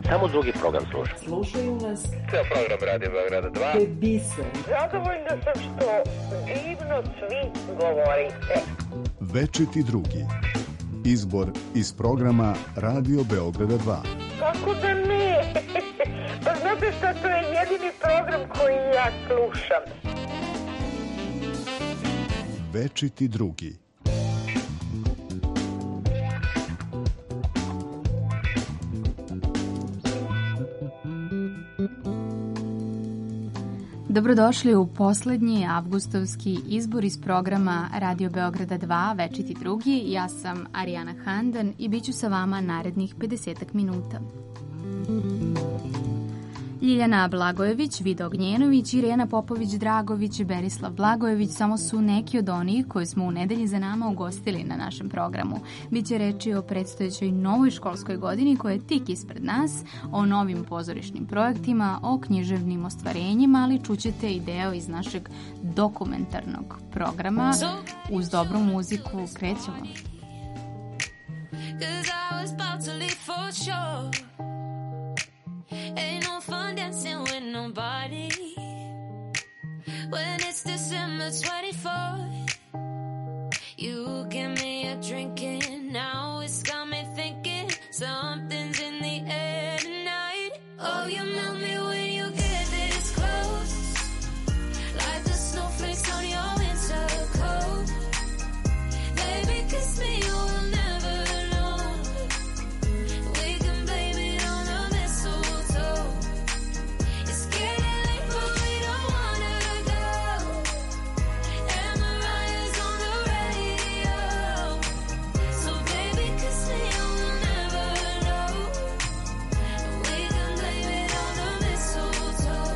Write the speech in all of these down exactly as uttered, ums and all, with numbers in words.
Samo drugi program slušam. Slušaju nas. Ceo program Radio Beograda dva. To je biser. Zadovoljna sam što divno svi govorite. Večiti drugi. Izbor iz programa Radio Beograda dva. Kako da ne? Pa znate što, to je jedini program koji ja slušam. Večiti drugi. Dobrodošli u poslednji avgustovski izbor iz programa Radio Beograda dva, Večiti drugi. Ja sam Arijana Handan i bit ću sa vama narednih pedesetak minuta. Ljiljana Blagojević, Vida Ognjenović, Irena Popović-Dragović i Berislav Blagojević samo su neki od onih koje smo u nedelji za nama ugostili na našem programu. Biće reči o predstojećoj novoj školskoj godini koja je tik ispred nas, o novim pozorišnim projektima, o književnim ostvarenjima, ali čućete i deo iz našeg dokumentarnog programa. Uz dobru muziku krećemo. Ain't no fun dancing with nobody when it's December twenty-fourth. You give me a drink and now it's got me thinking something's in the air tonight. Oh, you melt me when you get this close, like the snowflakes on your winter coat. Baby, kiss me, you will never know. We can blame it on the mistletoe. It's getting late, but we don't wanna go. And Mariah's on the radio. So baby, kiss me, you will never know. We can blame it on the mistletoe.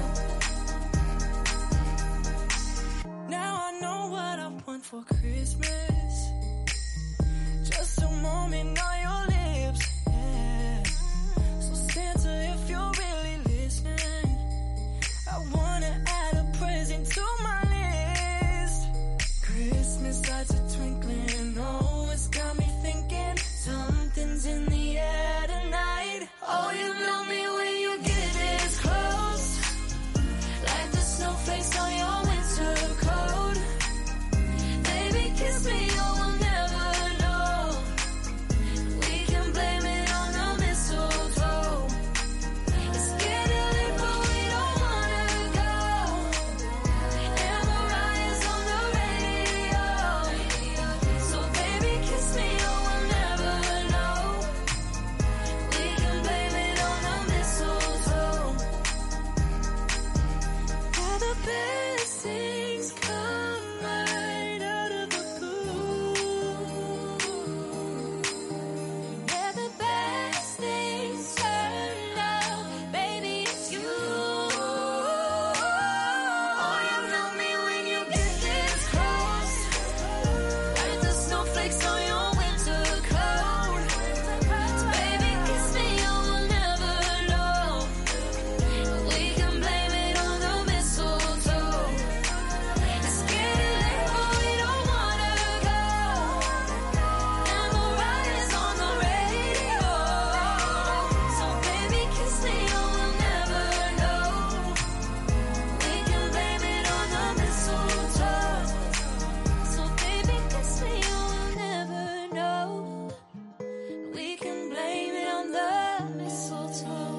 Now I know what I want for Christmas. Just a moment on your lips, yeah. So Santa, if you're really listening, I wanna add a present to my list. Christmas lights are twinkling, oh, it's got me thinking something's in the air tonight. Oh, you know me when you get this close, like the snowflakes on your winter coat. Baby, kiss me, you will never know. We can blame it on the mistletoe. It's getting late, but we don't wanna go. And Mariah's on the radio. So baby, kiss me, you will never know. We can blame it on the mistletoe. All the best things come right out of the blue. Yeah, the best things turn out, baby, it's you. Oh, you know me when you get this close, like the snowflakes on your winter coat. So baby, kiss me, you will never know. We can blame it on the mistletoe. It's getting late, but we don't wanna go. And Mariah's on the radio. So baby, kiss me, you will never know. We can blame it on the mistletoe. So baby, kiss me, you will never know. We can blame it on the mistletoe.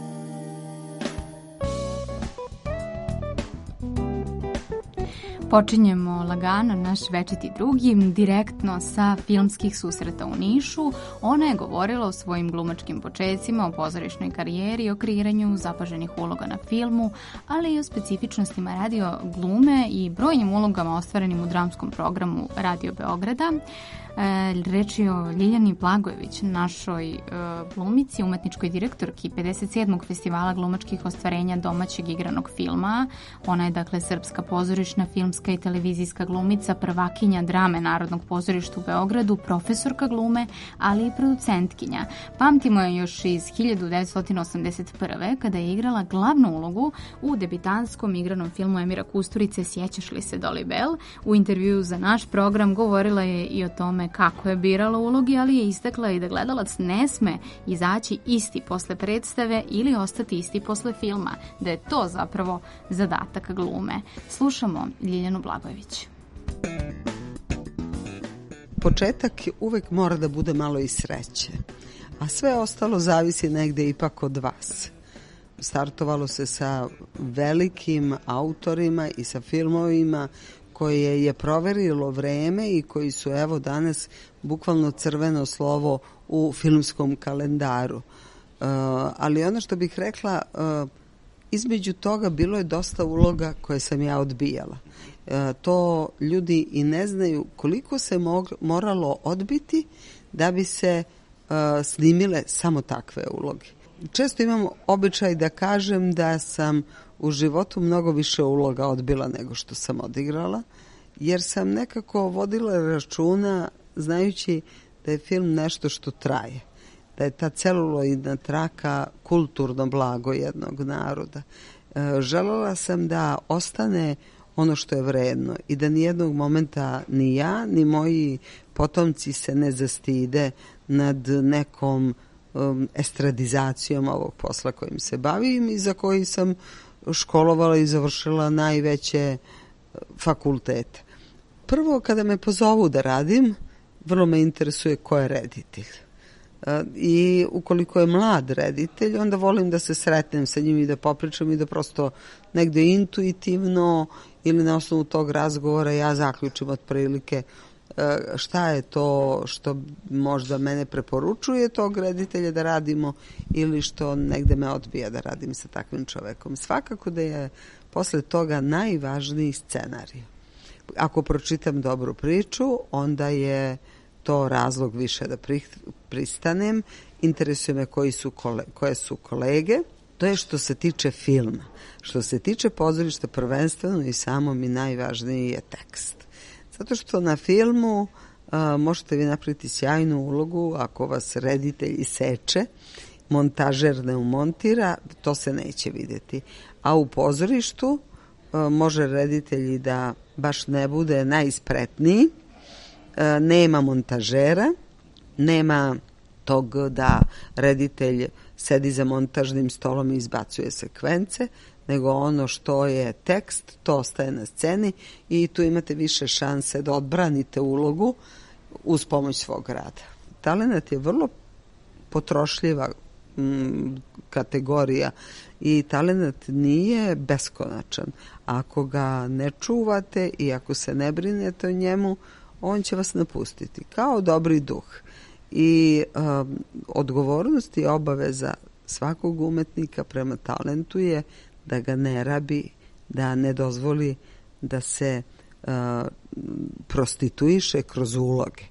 Počinjemo lagano naš Večiti drugi, direktno sa filmskih susreta u Nišu. Ona je govorila o svojim glumačkim počecima, o pozorišnoj karijeri, o kreiranju zapaženih uloga na filmu, ali i o specifičnostima radio glume i brojnim ulogama ostvarenim u dramskom programu Radio Beograda. E, reč je o Ljiljani Blagojević, našoj e, glumici, umetničkoj direktorki pedeset sedmog festivala glumačkih ostvarenja domaćeg igranog filma. Ona je dakle srpska pozorišna, filmska i televizijska srednjoškolska glumica, prvakinja drame Narodnog pozorišta u Beogradu, profesorka glume, ali i producentkinja. Pamtimo je još iz hiljadu devetsto osamdeset prve. kada je igrala glavnu ulogu u debitanskom igranom filmu Emira Kusturice Sjećaš li se Dolly Bell. U intervjuu za naš program govorila je i o tome kako je birala ulogi, ali je istakla i da gledalac ne sme izaći isti posle predstave ili ostati isti posle filma, da je to zapravo zadatak glume. Slušamo Ljiljanu Blagojević. Početak uvek mora da bude malo i sreće, a sve ostalo zavisi negde ipak od vas. Startovalo se sa velikim autorima i sa filmovima koje je proverilo vreme i koji su evo danas bukvalno crveno slovo u filmskom kalendaru. Uh, ali ono što bih rekla, uh, između toga bilo je dosta uloga koje sam ja odbijala. Uh, to ljudi i ne znaju koliko se mog, moralo odbiti da bi se uh, snimile samo takve uloge. Često imam običaj da kažem da sam u životu mnogo više uloga odbila nego što sam odigrala, jer sam nekako vodila računa znajući da je film nešto što traje, da je ta celuloidna traka kulturno blago jednog naroda. E, želela sam da ostane ono što je vredno i da nijednog momenta ni ja, ni moji potomci se ne zastide nad nekom um, estradizacijom ovog posla kojim se bavim i za koji sam školovala i završila najveće fakultete. Prvo, kada me pozovu da radim, vrlo me interesuje ko je reditelj. I ukoliko je mlad reditelj, onda volim da se sretnem sa njim i da popričam i da prosto negde intuitivno ili na osnovu tog razgovora ja zaključim otprilike šta je to što možda mene preporučuje tog reditelja da radimo ili što negde me odbija da radim sa takvim čovekom. Svakako da je posle toga najvažniji scenarij. Ako pročitam dobru priču, onda je to razlog više da pristanem. Interesuje me koji su kole, koje su kolege. To je što se tiče filma. Što se tiče pozorišta, prvenstveno i samo mi najvažniji je tekst. Zato što na filmu a, možete vi napraviti sjajnu ulogu, ako vas reditelj iseče, montažer ne umontira, to se neće vidjeti. A u pozorištu a, može reditelj da baš ne bude najspretniji, a, nema montažera, nema tog da reditelj sedi za montažnim stolom i izbacuje sekvence, nego ono što je tekst, to ostaje na sceni i tu imate više šanse da odbranite ulogu uz pomoć svog rada. Talenat je vrlo potrošljiva m, kategorija i talenat nije beskonačan. Ako ga ne čuvate i ako se ne brinete o njemu, on će vas napustiti kao dobri duh. I um, odgovornost i obaveza svakog umetnika prema talentu je da ga ne rabi, da ne dozvoli da se uh, prostituiše kroz uloge.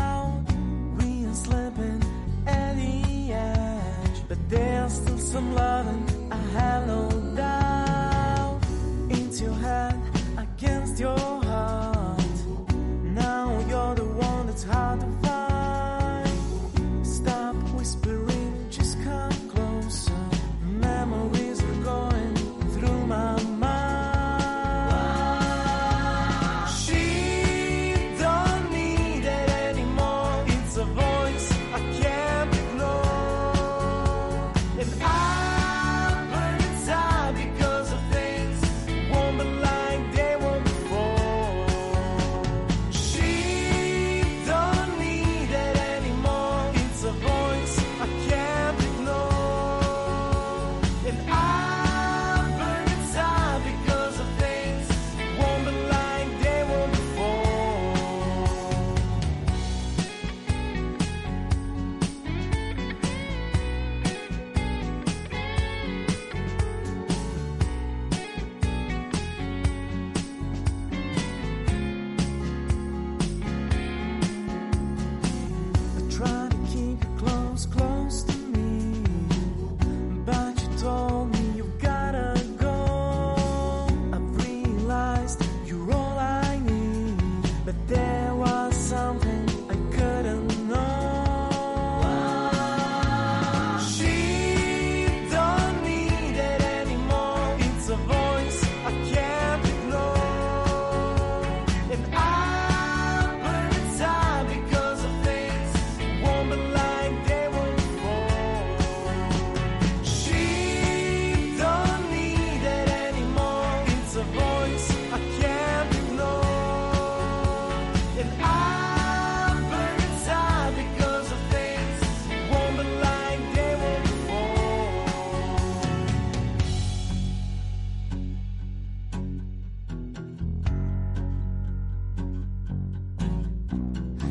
Some love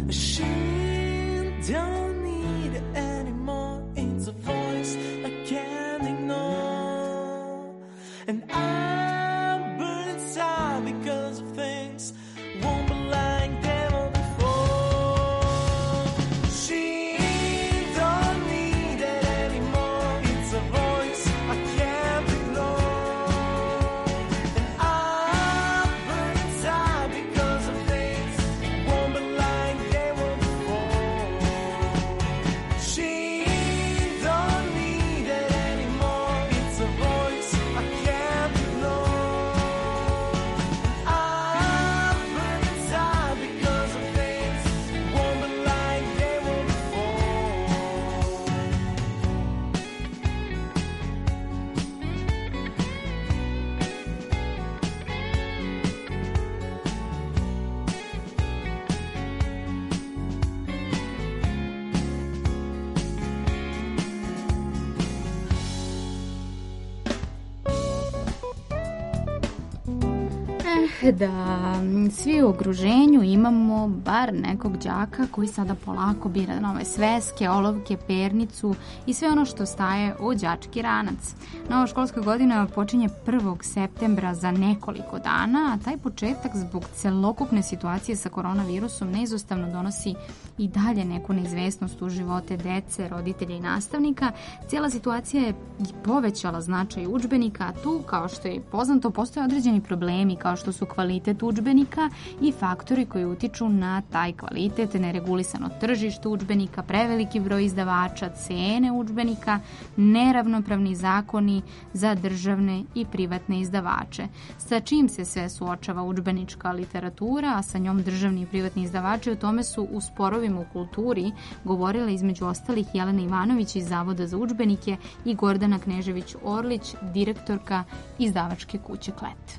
She don't need it anymore. It's a voice I can't ignore. And I'm burning inside because of things won't be like they were before. She don't need it anymore. It's a voice I can't ignore. And I'm burning inside because of things won't be like they were before. She don't need it anymore. It's a voice I can't ignore. I'm burning inside because of things won't be like they were before. Eh, da svi u okruženju imamo bar nekog đaka koji sada polako bira nove sveske, olovke, pernicu i sve ono što staje u đački ranac. Nova školska godina počinje prvog septembra za nekoliko dana, a taj početak zbog celokupne situacije sa koronavirusom neizostavno donosi i dalje neku neizvesnost u živote dece, roditelja i nastavnika. Cijela situacija je povećala značaj udžbenika, a tu, kao što je poznato, postoje određeni problemi kao što su kvalitet udžbenika i faktori koji utiču na taj kvalitet, neregulisano tržište udžbenika, preveliki broj izdavača, cene udžbenika, neravnopravni zakoni za državne i privatne izdavače. Sa čim se sve suočava udžbenička literatura, a sa njom državni i privatni izdavači, o tome su u sporovima u kulturi govorile između ostalih Jelena Ivanović iz Zavoda za udžbenike i Gordana Knežević-Orlić, direktorka izdavačke kuće Klet.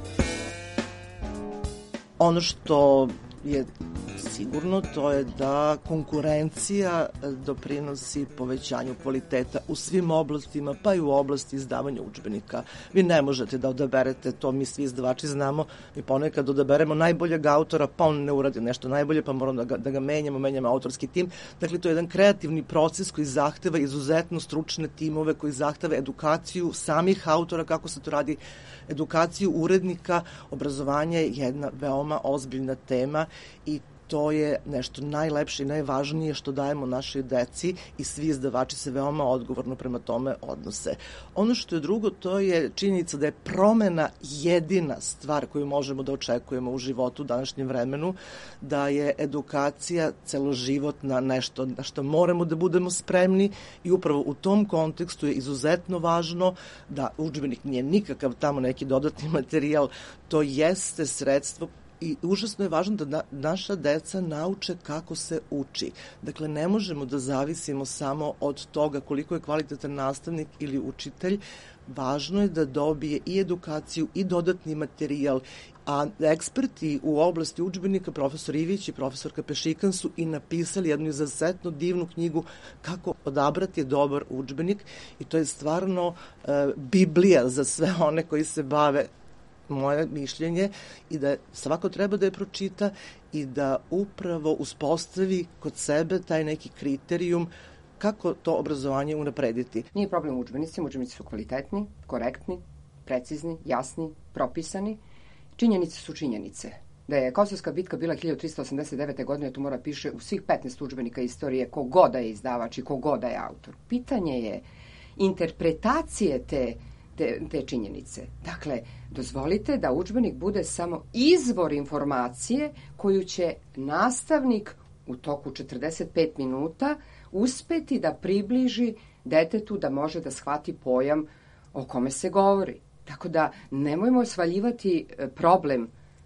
Ono što je sigurno, to je da konkurencija doprinosi povećanju kvaliteta u svim oblastima, pa i u oblasti izdavanja udžbenika. Vi ne možete da odaberete, to mi svi izdavači znamo, mi ponekad odaberemo najboljeg autora, pa on ne uradi nešto najbolje, pa moramo da ga, da ga menjamo, menjamo autorski tim. Dakle, to je jedan kreativni proces koji zahteva izuzetno stručne timove, koji zahteva edukaciju samih autora, kako se to radi, edukaciju urednika. Obrazovanje je jedna veoma ozbiljna tema i to je nešto najlepše i najvažnije što dajemo našoj deci i svi izdavači se veoma odgovorno prema tome odnose. Ono što je drugo, to je činjenica da je promena jedina stvar koju možemo da očekujemo u životu u današnjem vremenu, da je edukacija celoživotna nešto na što moramo da budemo spremni i upravo u tom kontekstu je izuzetno važno da udžbenik nije nikakav tamo neki dodatni materijal, to jeste sredstvo i užasno je važno da na, naša deca nauče kako se uči. Dakle, ne možemo da zavisimo samo od toga koliko je kvalitetan nastavnik ili učitelj. Važno je da dobije i edukaciju i dodatni materijal, a eksperti u oblasti udžbenika, profesor Ivić i profesorka Pešikan, su i napisali jednu izuzetno divnu knjigu kako odabrati dobar udžbenik i to je stvarno e, biblija za sve one koji se bave, moje mišljenje, i da svako treba da je pročita i da upravo uspostavi kod sebe taj neki kriterijum kako to obrazovanje unaprediti. Nije problem u udžbenicima, udžbenici su kvalitetni, korektni, precizni, jasni, propisani. Činjenice su činjenice. Da je Kosovska bitka bila hiljadu trista osamdeset devete. godine, to mora piše u svih petnaest udžbenika istorije, kogoda je izdavač i kogoda je autor. Pitanje je interpretacije te Te, te činjenice. Dakle, dozvolite da udžbenik bude samo izvor informacije koju će nastavnik u toku četrdeset pet minuta uspeti da približi detetu da može da shvati pojam o kome se govori. Tako da nemojmo svaljivati problem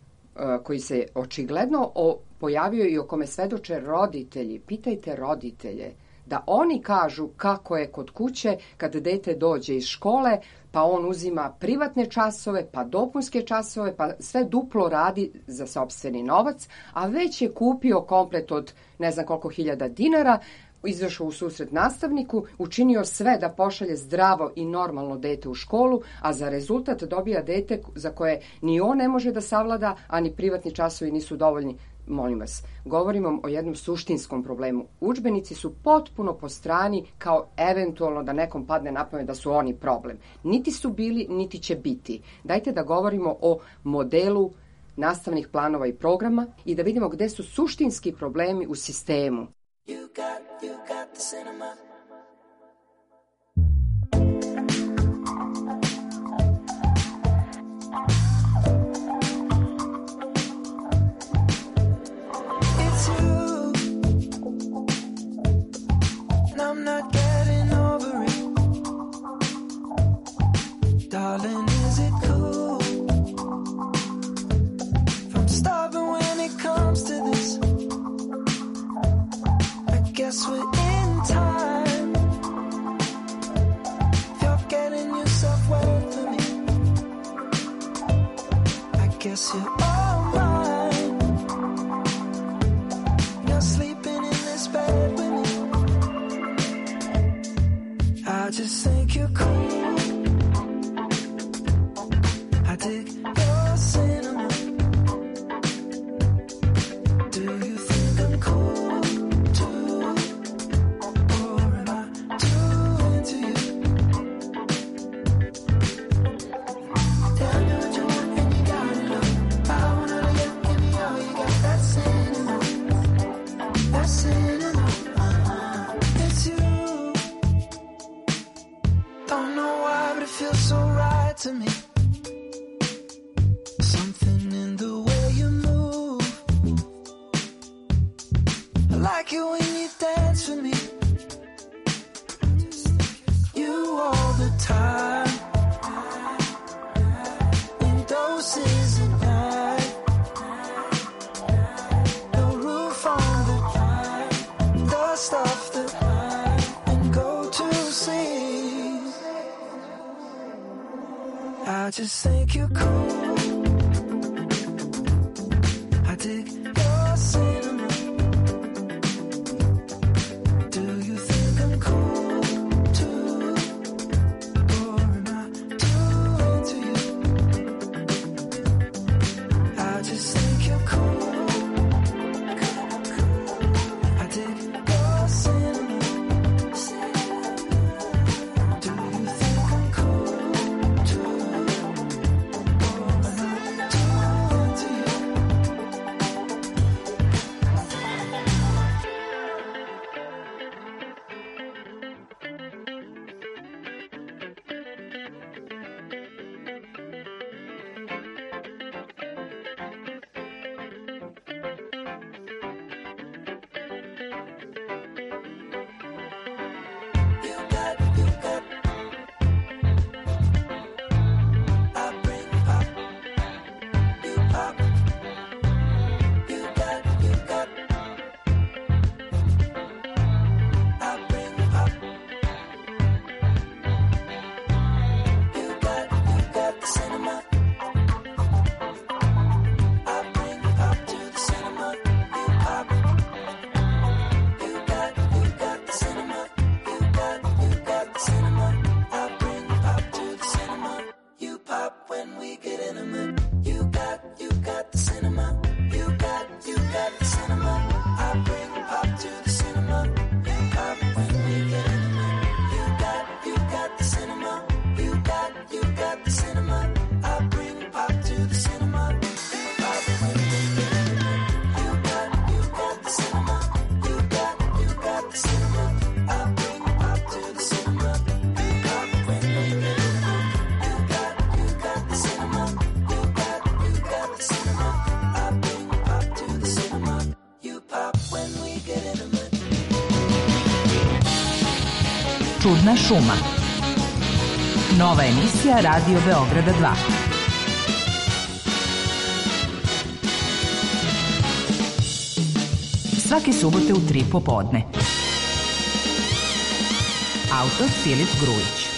koji se očigledno pojavio i o kome svedoče roditelji. Pitajte roditelje da oni kažu kako je kod kuće kad dete dođe iz škole, pa on uzima privatne časove, pa dopunske časove, pa sve duplo radi za sopstveni novac, a već je kupio komplet od ne znam koliko hiljada dinara, izašao u susret nastavniku, učinio sve da pošalje zdravo i normalno dete u školu, a za rezultat dobija dete za koje ni on ne može da savlada, a ni privatni časovi nisu dovoljni. Molim vas, govorimo o jednom suštinskom problemu. Udžbenici su potpuno po strani kao eventualno da nekom padne na pamet da su oni problem. Niti su bili, niti će biti. Dajte da govorimo o modelu nastavnih planova i programa i da vidimo gde su suštinski problemi u sistemu. You got, you got the cinema. It's you, and I'm not getting over it. Darling, is it cool if I'm stubborn when it comes to this? Guess we're in time. If you're getting yourself wet for me, I guess you're all mine. You're sleeping in this bed with me. I just think you're cool. I dig your cinema. Do you think I'm cool? To me, something in the way you move. I like it when you dance with me. You all the time, in doses of night. No roof on the drive, the stuff that I and go to sleep. I just think you're cool. I dig your cinema. Do you think I'm cool too? Or am I too into you? I just think you're cool. I dig your cinema. Do you think I'm cool too? Čudna šuma. Nova emisija Radio Beograda dva. Svake subote u tri popodne. Autor Filip Grujić.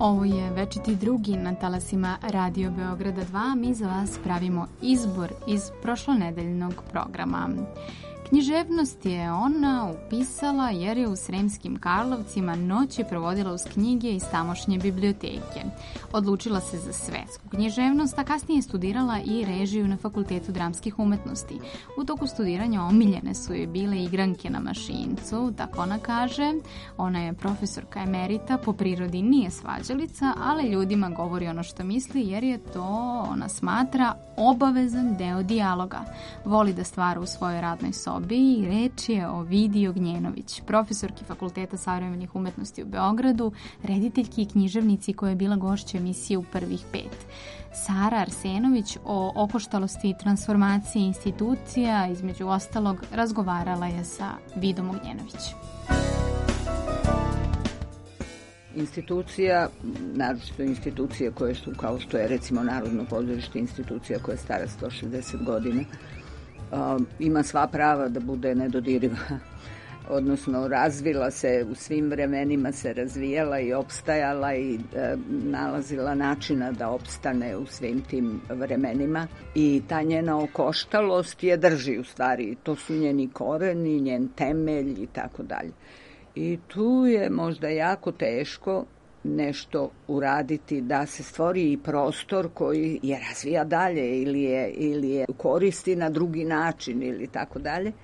Ovo je Večiti drugi na talasima Radio Beograda dva. Mi za vas pravimo izbor iz prošlonedeljnog programa. Književnost je ona upisala jer je u Sremskim Karlovcima noći provodila uz knjige iz tamošnje biblioteke. Odlučila se za svetsku književnost, a kasnije je studirala i režiju na Fakultetu dramskih umetnosti. U toku studiranja omiljene su joj bile igranke na mašincu, tako ona kaže. Ona je profesorka emerita, po prirodi nije svađalica, ali ljudima govori ono što misli jer je to, ona smatra, obavezan deo dijaloga. Voli da stvara u svojoj radnoj sobi i reč je o Vidi Ognjenović, profesorki Fakulteta savremenih umetnosti u Beogradu, rediteljki i književnici koja je bila gošća emisije u prvih pet. Sara Arsenović o okoštalosti i transformaciji institucija, između ostalog, razgovarala je sa Vidom Ognjenović. Institucija, naročito institucije koje su, kao što je recimo Narodno pozorište, institucija koja je stara sto šezdeset godina, ima sva prava da bude nedodiriva, odnosno razvila se u svim vremenima, se razvijala i opstajala i e, nalazila načina da opstane u svim tim vremenima i ta njena okoštalost je drži u stvari, to su njeni koreni, njen temelj i tako dalje. I tu je možda jako teško nešto uraditi da se stvori i prostor koji je razvija dalje ili je, ili je koristi na drugi način ili tako dalje.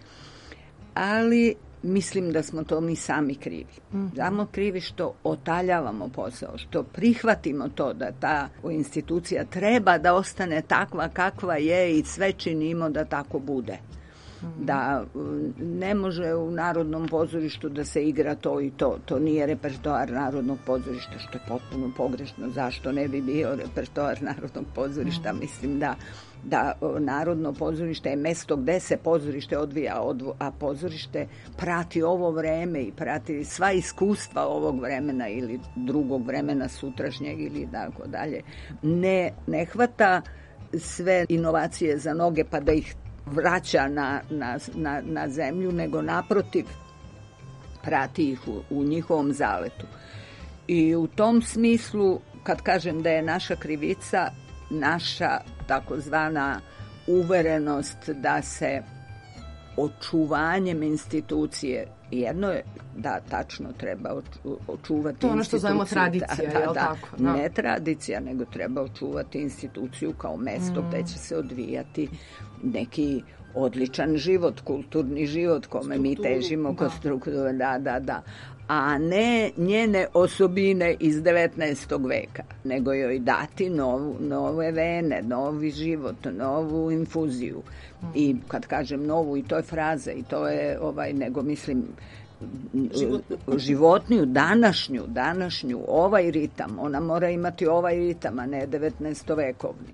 Ali mislim da smo to mi sami krivi. Samo krivi što otaljavamo posao, što prihvatimo to da ta institucija treba da ostane takva kakva je i sve činimo da tako bude. Da ne može u Narodnom pozorištu da se igra to i to. To nije repertoar Narodnog pozorišta, što je potpuno pogrešno. Zašto ne bi bio repertoar Narodnog pozorišta? Mislim da, da Narodno pozorište je mesto gde se pozorište odvija, a pozorište prati ovo vreme i prati sva iskustva ovog vremena ili drugog vremena sutrašnjeg ili tako dalje. Ne, ne hvata sve inovacije za noge pa da ih vraća na, na, na, na zemlju, nego naprotiv prati ih u, u njihovom zaletu. I u tom smislu, kad kažem da je naša krivica, naša takozvana uverenost da se očuvanjem institucije, jedno je da tačno treba očuvati to ono što zovemo tradicija, da, da, je li da, tako? Da. Ne tradicija, nego treba očuvati instituciju kao mesto mm. gde će se odvijati neki odličan život, kulturni život kome strukturu, mi težimo, da. Strukturu, da, da, da. A ne njene osobine iz devetnaestog veka, nego joj dati novu, nove vene, novi život, novu infuziju. Mm. I kad kažem novu, i to je fraza, i to je, ovaj, nego mislim, životnu, životniju, današnju, današnju, ovaj ritam, ona mora imati ovaj ritam, a ne devetnaestovekovni.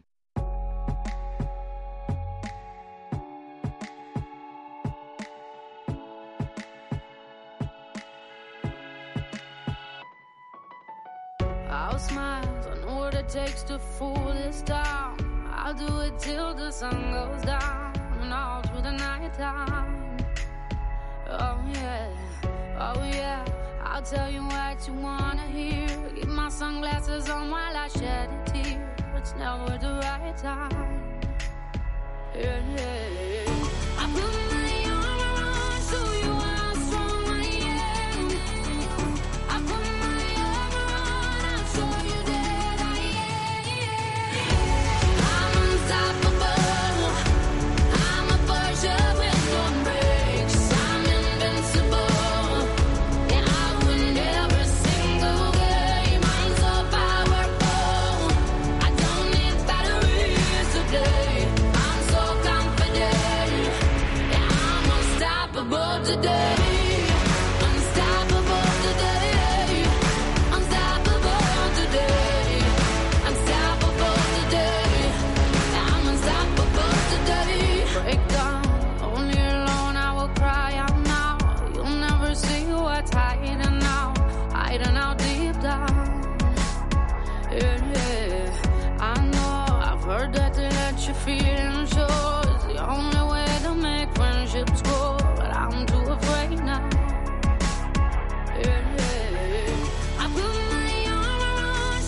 I'll smile, I know what it takes to fool this town. I'll do it till the sun goes down and all through the night time. Oh yeah, oh yeah, I'll tell you what you wanna hear. Keep my sunglasses on while I shed a tear. It's never the right time. Yeah, yeah, yeah. I put my arm around, show you how strong I am. I put my arm around, I'll show you that I am. I'm unstoppable. I'm a force with no brakes. I'm invincible. Yeah, I win every single game. I'm so powerful. I don't need batteries today. I'm so confident. Yeah, I'm unstoppable today. Unstoppable today. Unstoppable today. Unstoppable today. Yeah, I'm unstoppable today. Break down, only alone I will cry out now. You'll never see what's hiding out, hiding out deep down. Yeah, yeah. I know I've heard that to let your feelings show is the only way to make friendships grow, but I'm too afraid now. Yeah, yeah. I put my arm around,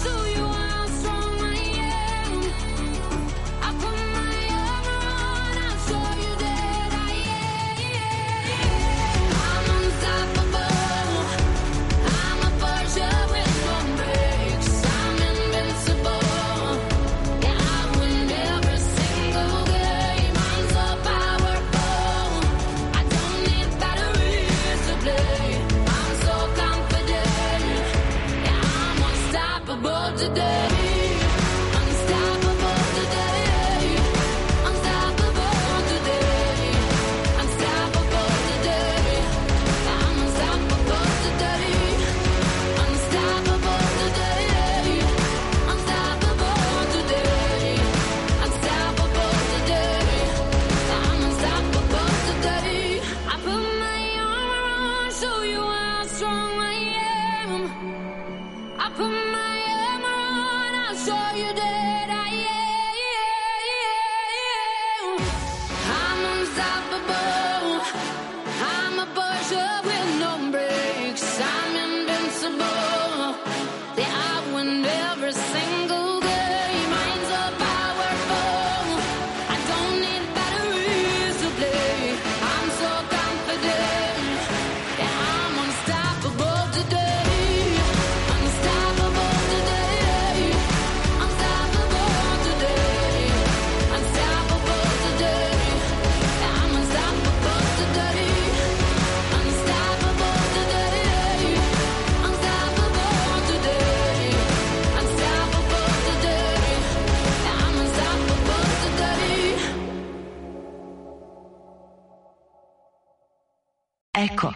Eko.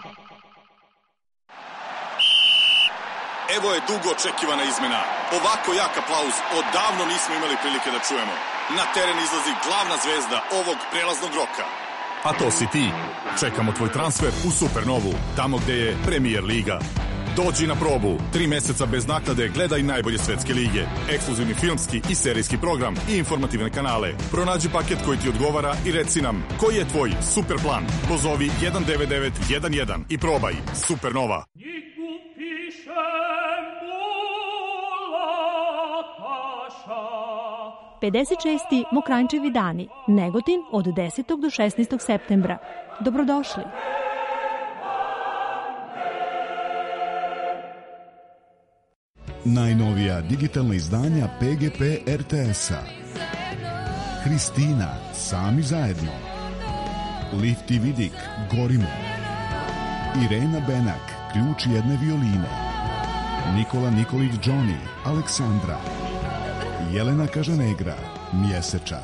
Evo je dugo očekivana izmena. Ovako jak aplauz odavno nismo imali prilike da čujemo. Na teren izlazi glavna zvezda ovog prelaznog roka. A to si ti. Čekamo tvoj transfer u Supernovu, tamo gde je Premier Liga. Dođi na probu. Tri meseca bez naknade gledaj najbolje svetske lige. Ekskluzivni filmski i serijski program i informativne kanale. Pronađi paket koji ti odgovara i reci nam koji je tvoj super plan. Pozovi jedan devet devet jedan jedan i probaj. Supernova. pedeset šesti Mokranjčevi dani, Negotin od desetog do šesnaestog septembra. Dobrodošli. Najnovija digitalna izdanja P G P R T S-a. Kristina, Sami zajedno. Lifti Vidik, Gorimo. Irena Benak, Ključ jedne violine. Nikola Nikolić Johnny, Aleksandra. Jelena Kažanegra, Mjesečar.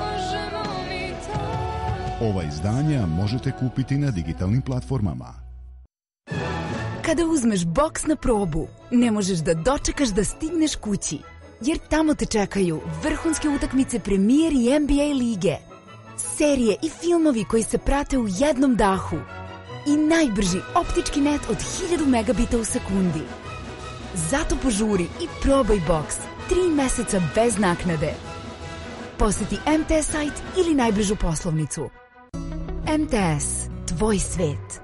Ova izdanja možete kupiti na digitalnim platformama. Kada uzmeš boks na probu, ne možeš da dočekaš da stigneš kući, jer tamo te čekaju vrhunske utakmice Premier i N B A lige, serije i filmovi koji se prate u jednom dahu i najbrži optički net od hiljadu megabita u sekundi. Zato požuri i probaj boks tri meseca bez naknade. Poseti M T S sajt ili najbližu poslovnicu. M T S, tvoj svet.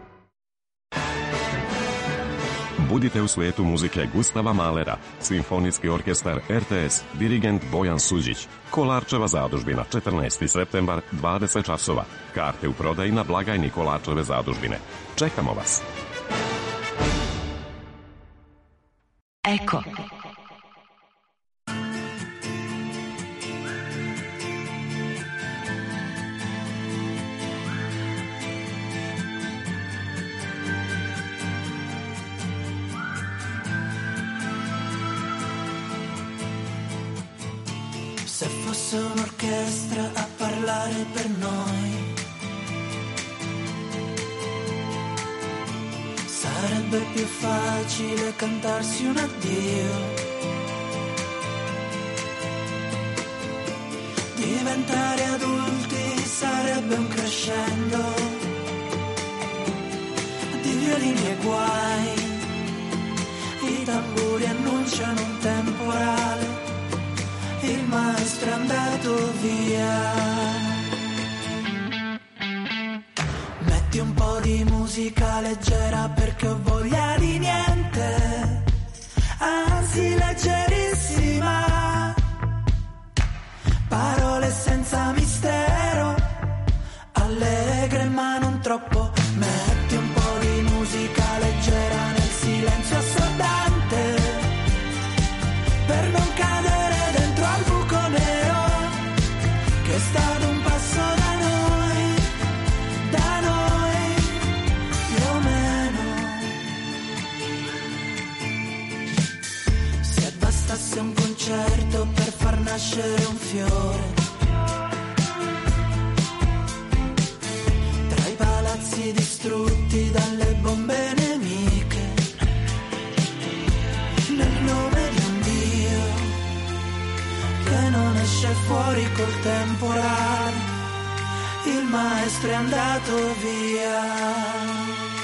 Budite u svijetu muzike Gustava Mahlera, Simfonijski orkestar R T S, dirigent Bojan Suđić, Kolarčeva zadužbina, četrnaesti septembar, dvadeset časova. Karte u prodaji na blagajni Kolarčeve zadužbine. Čekamo vas. Eko. Se fosse un'orchestra a parlare per noi, sarebbe più facile cantarsi un addio. Diventare adulti sarebbe un crescendo di violini e guai. I tamburi annunciano un temporale. Il maestro è andato via. Metti un po' di musica leggera perché ho voglia di niente, anzi leggerissima. Parole senza mistero, allegre ma non troppo. Metti un po' di musica leggera nel silenzio assordante, per non cadere dentro al buco nero che è stato un passo da noi, da noi più o meno. nascere un fiore. Tra i palazzi distrutti dalle bombe nemiche, nel nome di un Dio che non esce fuori col temporale, il maestro è andato via.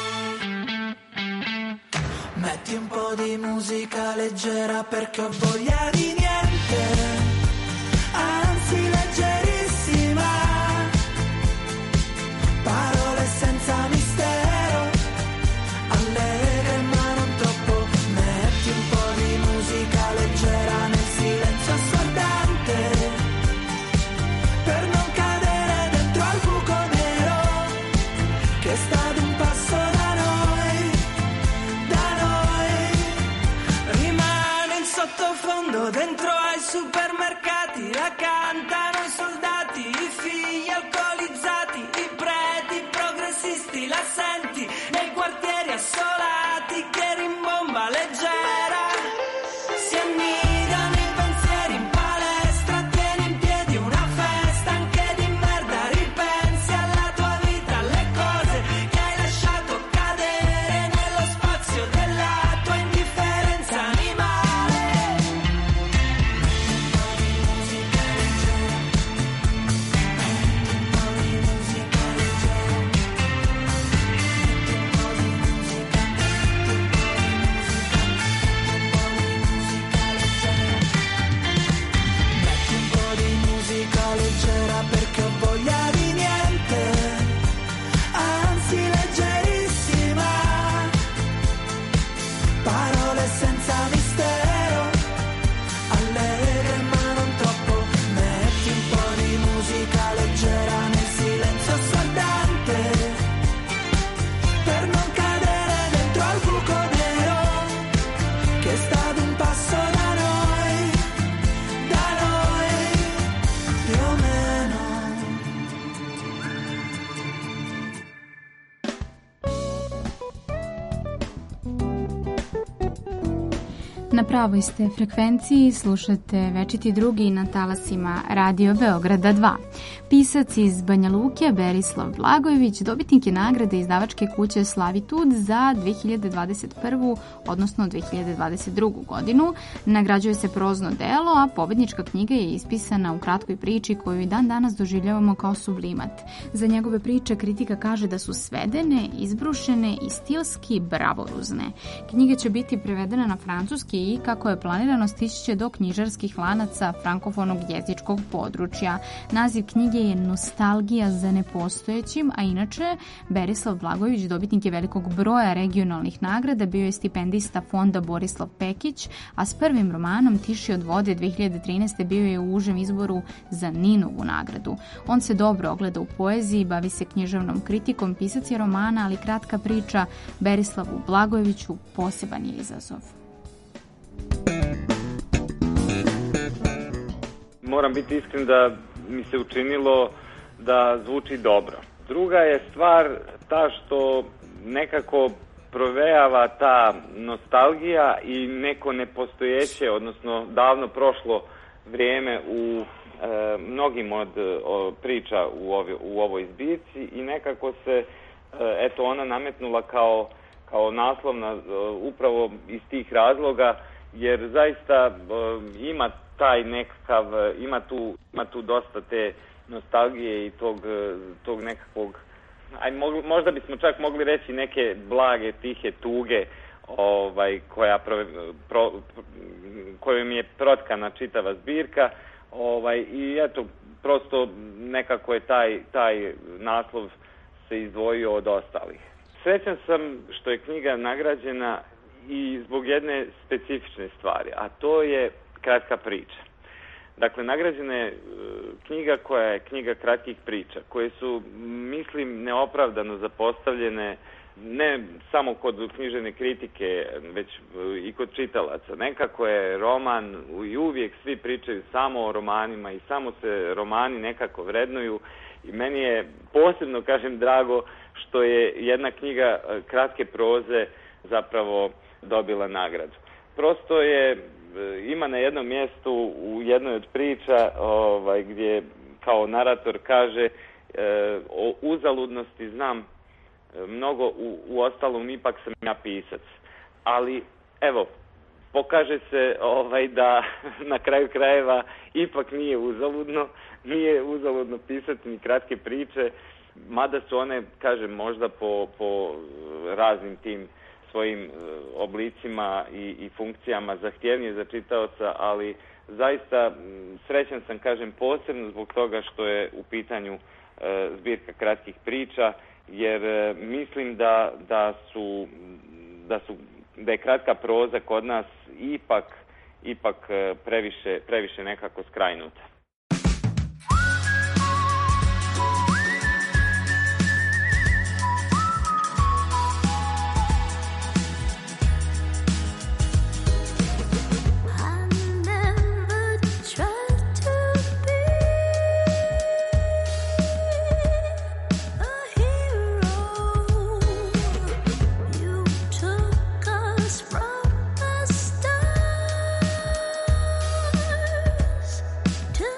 Metti un po' di musica leggera perché ho voglia di niente, anzi leggerissima, parole senza mistero, allegre ma non troppo. Metti un po' di musica leggera nel silenzio assordante, per non cadere dentro al buco nero che sta ad un passo da noi, da noi. Rimane in sottofondo dentro ai supermercati, la cantano i soldati, i figli alcolizzati, i preti progressisti, la senti nei quartieri assolati che rimbomba leggera. Si annidano i pensieri in palestra, tieni in piedi una festa anche di merda, ripensi alla tua vita, alle cose che hai lasciato cadere nello spazio della tua indifferenza animale. Metti un po' di musica leggera perché ho voglia di niente, anzi leggerissima, parole senza mistero, allegre ma non troppo. Metti un po' di musica leggera nel silenzio assordante, per non cadere dentro al buco nero che sta ad un passo da noi, da noi, più o meno. Na pravoj ste frekvenciji, slušate Večiti drugi na talasima Radio Beograda dva. Pisac iz Banja Luke, Berislav Blagojević, dobitnik je nagrade izdavačke kuće Slavitud za dve hiljade dvadeset prvu. odnosno dve hiljade dvadeset drugu. godinu. Nagrađuje se prozno delo, a pobednička knjiga je ispisana u kratkoj priči koju i dan danas doživljavamo kao sublimat. Za njegove priče kritika kaže da su svedene, izbrušene i stilski bravoruzne. Knjiga će biti prevedena na francuski i, kako je planirano, stići će do knjižarskih lanaca frankofonog jezičkog područja. Naziv knjige je Nostalgija za nepostojećim, a inače Berislav Blagojević dobitnik je velikog broja regionalnih nagrada, bio je stipendista fonda Borislav Pekić, a s prvim romanom Tiši od vode dve hiljade trinaeste. bio je u užem izboru za Ninovu nagradu. On se dobro ogleda u poeziji, bavi se književnom kritikom, pisac je romana, ali kratka priča Berislavu Blagojeviću poseban je izazov. Moram biti iskren da mi se učinilo da zvuči dobro. Druga je stvar ta što nekako provejava ta nostalgija i neko nepostojeće, odnosno davno prošlo vrijeme u e, mnogim od o, priča u, ovi, u ovoj zbirci i nekako se, e, eto, ona nametnula kao, kao naslovna e, upravo iz tih razloga, jer zaista e, ima taj nekakav, ima tu, ima tu dosta te nostalgije i tog, tog nekakvog, aj, možda bismo čak mogli reći neke blage, tihe tuge, ovaj, koja pro, pro, kojom je protkana čitava zbirka, ovaj, i eto, prosto nekako je taj, taj naslov se izdvojio od ostalih. Srećan sam što je knjiga nagrađena i zbog jedne specifične stvari, a to je kratka priča. Dakle, nagrađena je knjiga koja je knjiga kratkih priča, koje su, mislim, neopravdano zapostavljene ne samo kod književne kritike, već i kod čitalaca. Nekako je roman, i uvijek svi pričaju samo o romanima i samo se romani nekako vrednuju i meni je posebno, kažem, drago što je jedna knjiga kratke proze zapravo dobila nagradu. prosto je, ima na jednom mjestu u jednoj od priča ovaj, gdje kao narator kaže e, o uzaludnosti znam mnogo, u, u ostalom ipak sam ja pisac. Ali evo, pokaže se ovaj, da na kraju krajeva ipak nije uzaludno, nije uzaludno pisati ni kratke priče, mada su one, kažem, možda po, po raznim tim svojim oblicima i, i funkcijama zahtjevnije za čitaoca, ali zaista srećan sam, kažem, posebno zbog toga što je u pitanju e, zbirka kratkih priča, jer e, mislim da, da su da su da je kratka proza kod nas ipak ipak previše previše nekako skrajnuta. To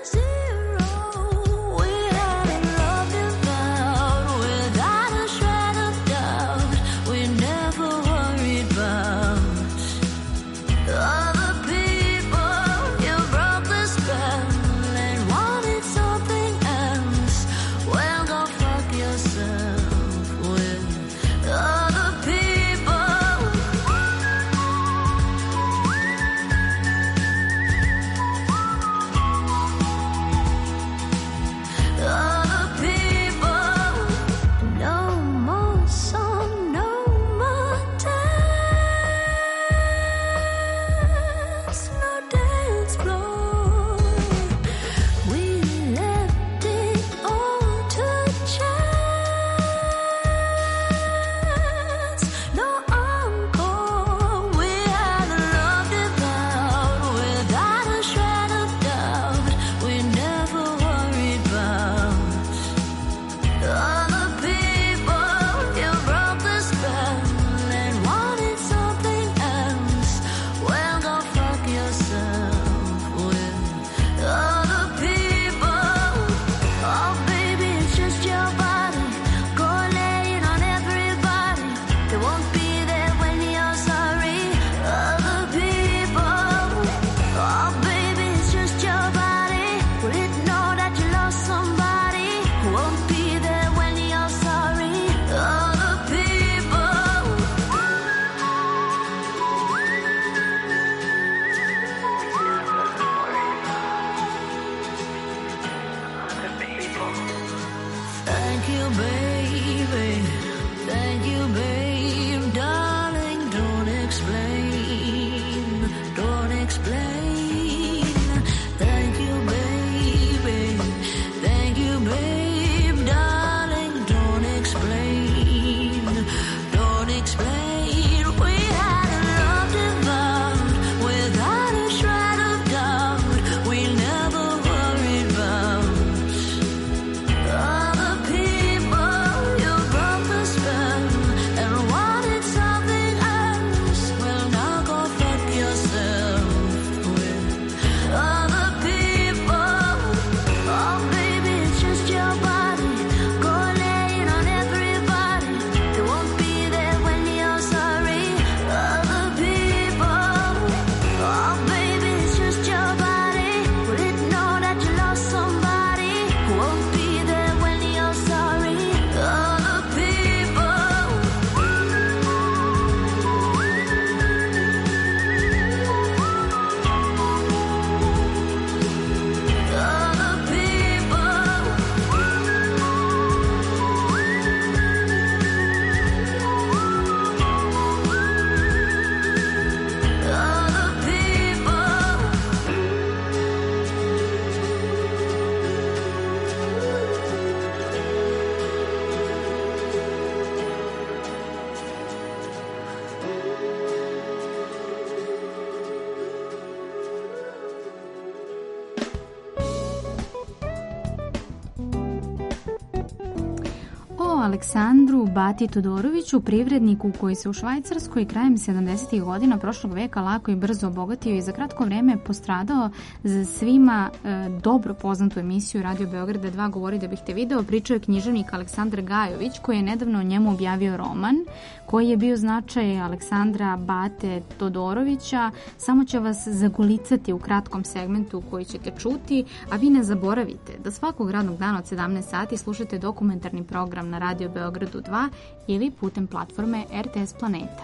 Aleksandru Bati Todoroviću, privredniku koji se u Švajcarskoj krajem sedamdesetih godina prošlog veka lako i brzo obogatio i za kratko vreme postradao za svima e, dobro poznatu emisiju Radio Beograda dva Govori da bih te video, pričao je književnik Aleksandar Gajović koji je nedavno o njemu objavio roman koji je bio značaj Aleksandra Bate Todorovića. Samo će vas zagolicati u kratkom segmentu koji ćete čuti, a vi ne zaboravite da svakog radnog dana od sedamnaest sati slušate dokumentarni program na Radio Beogradu dva ili putem platforme R T S Planeta.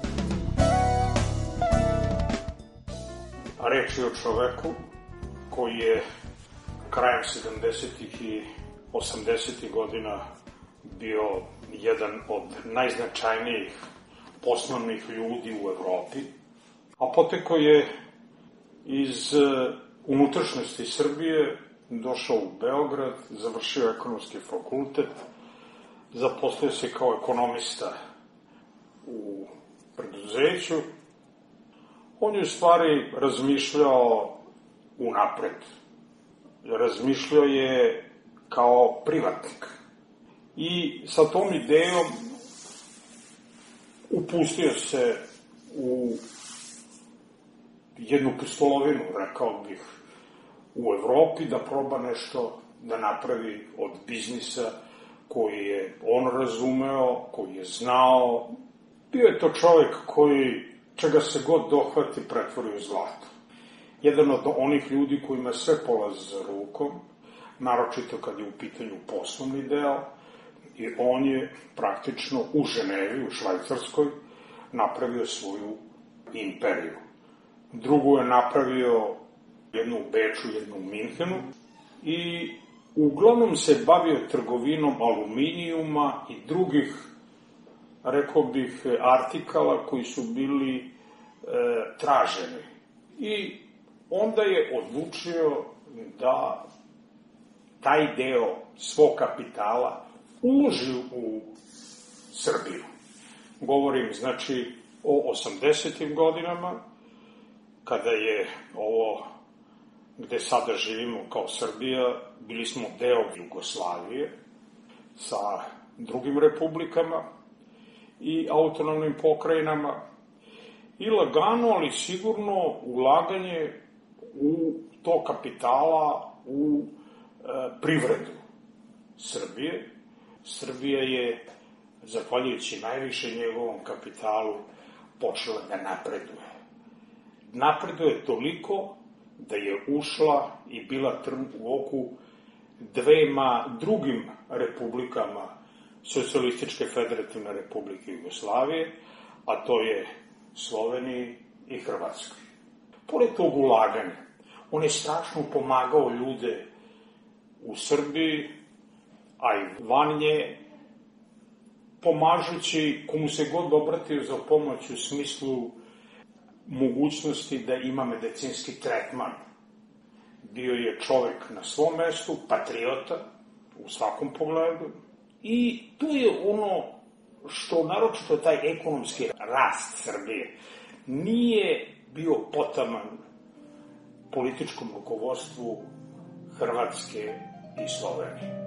Reč je o čoveku koji je krajem sedamdesetih i osamdesetih godina bio jedan od najznačajnijih poslovnih ljudi u Evropi, a potekao je iz unutrašnjosti Srbije, došao u Beograd, završio ekonomski fakultet, zaposlio se kao ekonomista u preduzeću. On je u stvari razmišljao unapred. Razmišljao je kao privatnik. I sa tom idejom upustio se u jednu pustolovinu, rekao bih, u Evropi, da proba nešto da napravi od biznisa koji je on razumeo, koji je znao. Bio je to čovjek koji, čega se god dohvati, pretvori u zlato. Jedan od onih ljudi kojima sve polazi za rukom, naročito kad je u pitanju poslovni deo, i on je praktično u Ženevi, u Švajcarskoj, napravio svoju imperiju. Drugu je napravio jednu u Beču, jednu u Minhenu i uglavnom se bavio trgovinom aluminijuma i drugih, rekao bih, artikala koji su bili e, traženi. I onda je odlučio da taj deo svog kapitala uloži u Srbiju. Govorim, znači, o osamdesetim godinama, kada je ovo, gde sada živimo kao Srbija, bili smo deo Jugoslavije sa drugim republikama i autonomnim pokrajinama i lagano, ali sigurno ulaganje u to kapitala u e, privredu Srbije. Srbija je, zahvaljujući najviše njegovom kapitalu, počela da napreduje. Napreduje toliko da je ušla i bila trn u oku dvema drugim republikama Socijalističke federativne republike Jugoslavije, a to je Sloveniji i Hrvatskoj. Pored tog ulaganja, on je strašno pomagao ljude u Srbiji, a i van nje, pomažući komu se god obratio za pomoć u smislu mogućnosti da ima medicinski tretman. Bio je čovek na svom mestu, patriota u svakom pogledu, i tu je ono što, naročito taj ekonomski rast Srbije, nije bio potaman političkom rukovodstvu Hrvatske i Slovenije.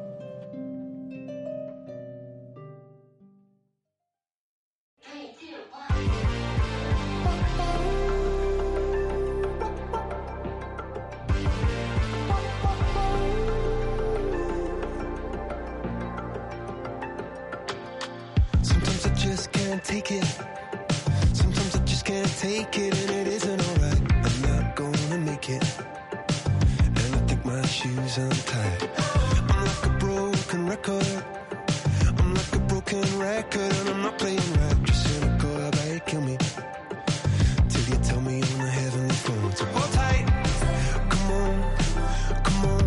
Take it. Sometimes I just can't take it, and it isn't alright. I'm not gonna make it, and I think my shoes untied. I'm like a broken record. I'm like a broken record, and I'm not playing right. Just cynical, how about you kill me till you tell me on the heavenly phone to hold tight. Come on, come on.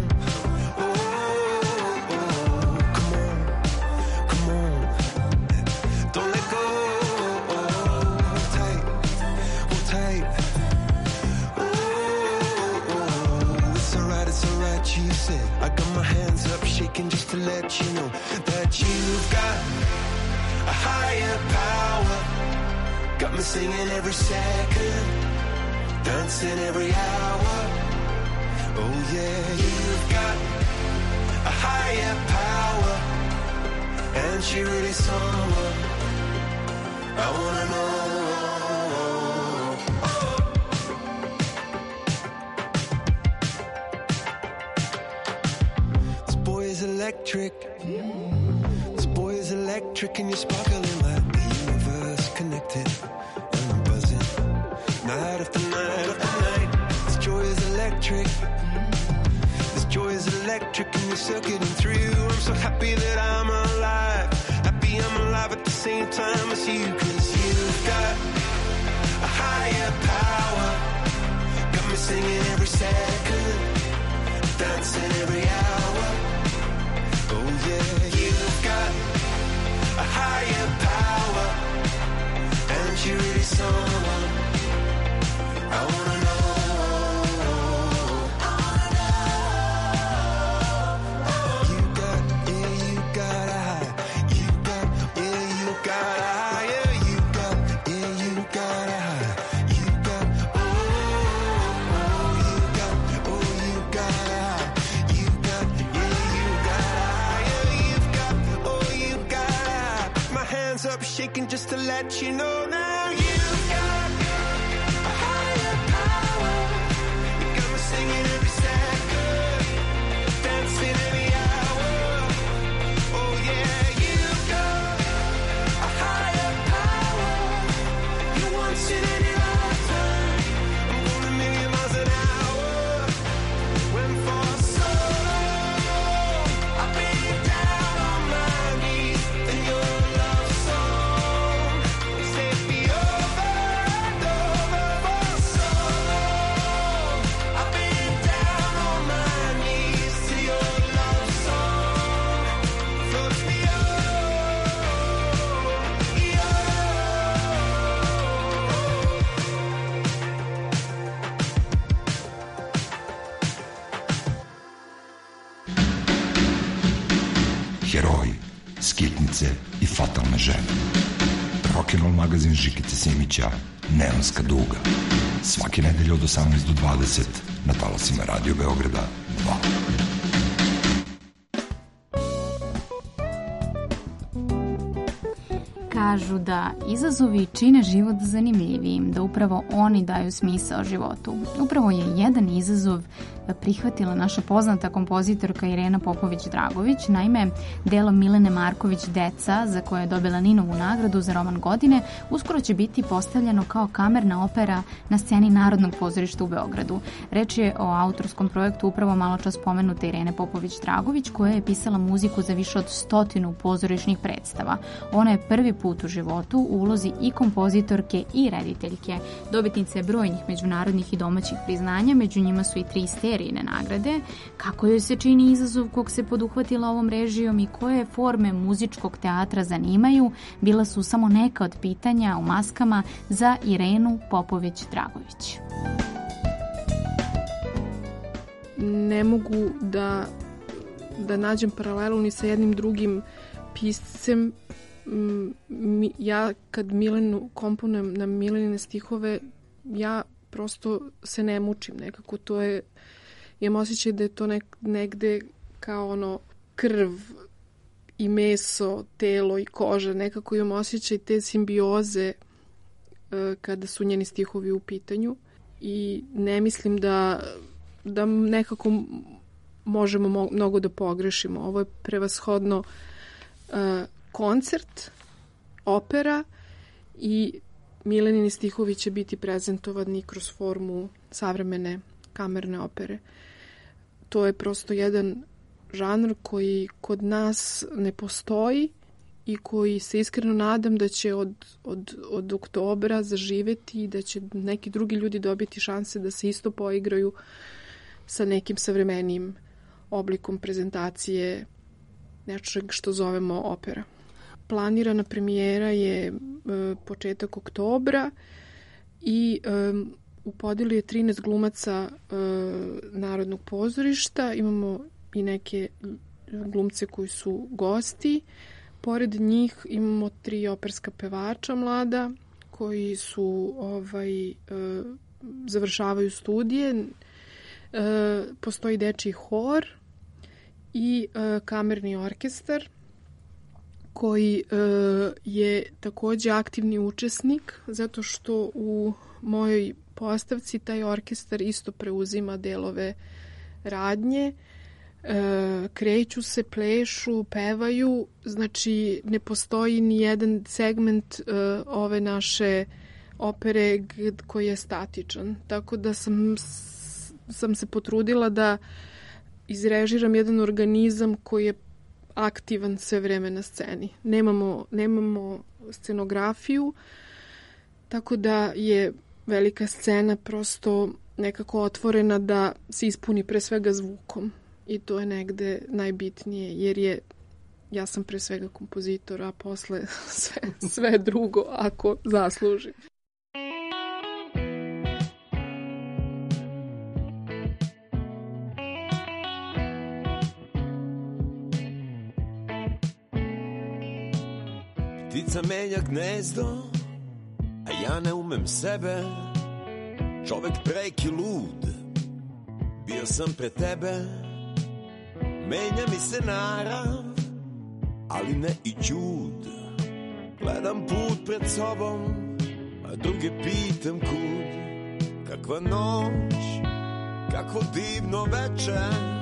I got my hands up shaking just to let you know that you've got a higher power. Got me singing every second, dancing every hour. Oh yeah, you've got a higher power. And she really someone I wanna know. This boy is electric. This boy is electric and you're sparkling like the universe connected. And I'm buzzing night after night after night. This joy is electric. This joy is electric and you're circuiting through. I'm so happy that I'm alive. Happy I'm alive at the same time as you. Cause you've got a higher power. Got me singing every second, dancing every hour. Oh yeah, you've got a higher power. And you're really someone I wanna know. Up shaking just to let you know now you've got a higher power. You got me singing every second, dancing every hour. Oh yeah, you've got a higher power. You once in any lifetime. I'm going a million miles an hour. When for so long I've been down on my knees in your love. Heroji, skitnice i fatalne žene. Rock'n'roll magazin Žikice Simića, Neonska duga. Svake nedelje od osamnaest do dvadeset na talasima Radio Beograda dva. Kažu da izazovi čine život zanimljivijim, da upravo oni daju smisao životu. Upravo je jedan izazov prihvatila naša poznata kompozitorka Irena Popović-Dragović. Naime, delo Milene Marković Deca, za koje je dobila Ninovu nagradu za roman godine, uskoro će biti postavljeno kao kamerna opera na sceni Narodnog pozorišta u Beogradu. Reč je o autorskom projektu upravo malo čas pomenute Irene Popović-Dragović, koja je pisala muziku za više od stotinu pozorišnih predstava. Ona je prvi put u životu u ulozi i kompozitorke i rediteljke. Dobitnice brojnih međunarodnih i domaćih priznanja, među njima su i tri Sterijine nagrade. Kako joj se čini izazov kog se poduhvatila ovom režijom i koje forme muzičkog teatra zanimaju, bila su samo neka od pitanja u maskama za Irenu Popović-Dragović. Ne mogu da, da nađem paralelu ni sa jednim drugim piscem. Ja kad Milenu komponujem na Milenine stihove, ja prosto se ne mučim nekako. To je, imam osjećaj da je to nek, negde kao ono krv i meso, telo i koža. Nekako imam osjećaj te simbioze uh, kada su njeni stihovi u pitanju i ne mislim da, da nekako možemo mo- mnogo da pogrešimo. Ovo je prevashodno uh, koncert, opera i Milenini stihovi će biti prezentovani kroz formu savremene kamerne opere. To je prosto jedan žanr koji kod nas ne postoji i koji se iskreno nadam da će od, od, od oktobra zaživeti i da će neki drugi ljudi dobiti šanse da se isto poigraju sa nekim savremenim oblikom prezentacije nečeg što zovemo opera. Planirana premijera je e, početak oktobra i e, u podeli je trinaest glumaca e, Narodnog pozorišta. Imamo i neke glumce koji su gosti. Pored njih imamo tri operska pevača mlada koji su ovaj, e, završavaju studije. E, postoji dečiji hor i e, kamerni orkestar koji e, je takođe aktivni učesnik, zato što u mojoj postavci taj orkestar isto preuzima delove radnje, e, kreću se, plešu, pevaju, znači ne postoji ni jedan segment e, ove naše opere koji je statičan. Tako da sam, sam se potrudila da izrežiram jedan organizam koji je aktivan sve vreme na sceni. Nemamo, nemamo scenografiju, tako da je velika scena prosto nekako otvorena da se ispuni pre svega zvukom. I to je negde najbitnije, jer je, ja sam pre svega kompozitor, a posle sve, sve drugo ako zaslužim. Ptica menja gnezdo, a ja ne umem sebe. Čovek preki lud, bio sam pre tebe. Menja mi se narav, ali ne i ćud. Gledam put pred sobom, a druge pitam kud. Kakva noć, kakvo divno večer.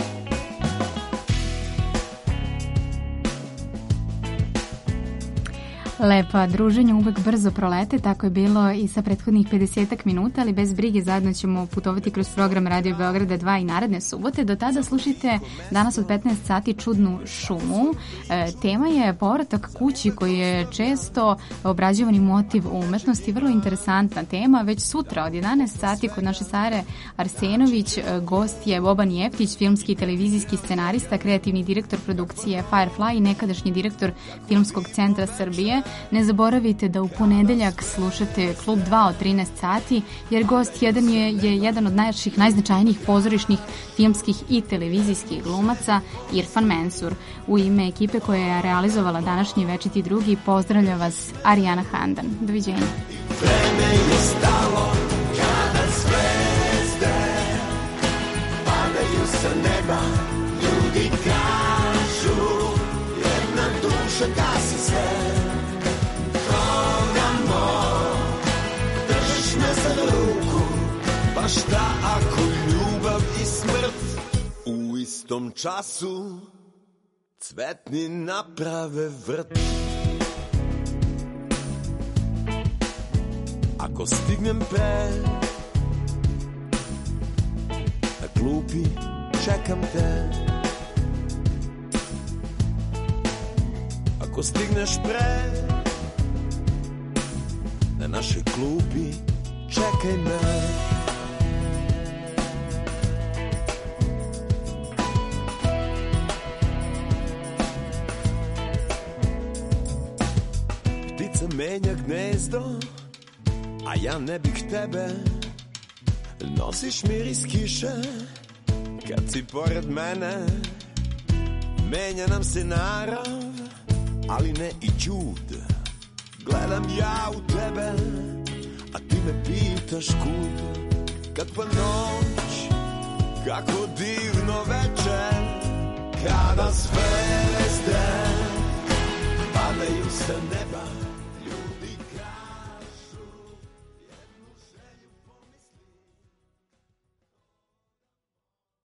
Lepa, druženje uvek brzo prolete, tako je bilo i sa prethodnih pedesetak minuta, ali bez brige zajedno ćemo putovati kroz program Radio Beograda dva i naredne subote. Do tada slušajte danas od petnaest sati Čudnu šumu. E, tema je povratak kući koji je često obrađivani motiv u umetnosti, vrlo interesantna tema. Već sutra od jedanaest sati kod naše Sare Arsenović gost je Boban Jeftić, filmski i televizijski scenarista, kreativni direktor produkcije Firefly i nekadašnji direktor Filmskog centra Srbije. Ne zaboravite da u ponedeljak slušate Klub dva od trinaest sati, jer gost jedan je, je jedan od najjačih, najznačajnijih pozorišnih, filmskih i televizijskih glumaca, Irfan Mensur. U ime ekipe koja je realizovala današnji Večiti drugi, pozdravlja vas Arijana Handan. Doviđenja. Vreme je stalo kada zvezde padaju sa neba, ljudi kažu jedna duša gasi sve. Pa šta ako ljubav i smrt u istom času cvetni naprave vrt? Ako stignem pre, na klupi čekam te. Ako stigneš pre, na našoj klupi čekaj me. Ptica menja gnezdo, a ja ne bih tebe. Nosiš miris kiše kad si pored mene. Menja nam se narav, ali ne i čud. Gledam ja u tebe, a ti me pitaš kud. Kakva noć, kako divno večer, kada zvezde padaju sa neba.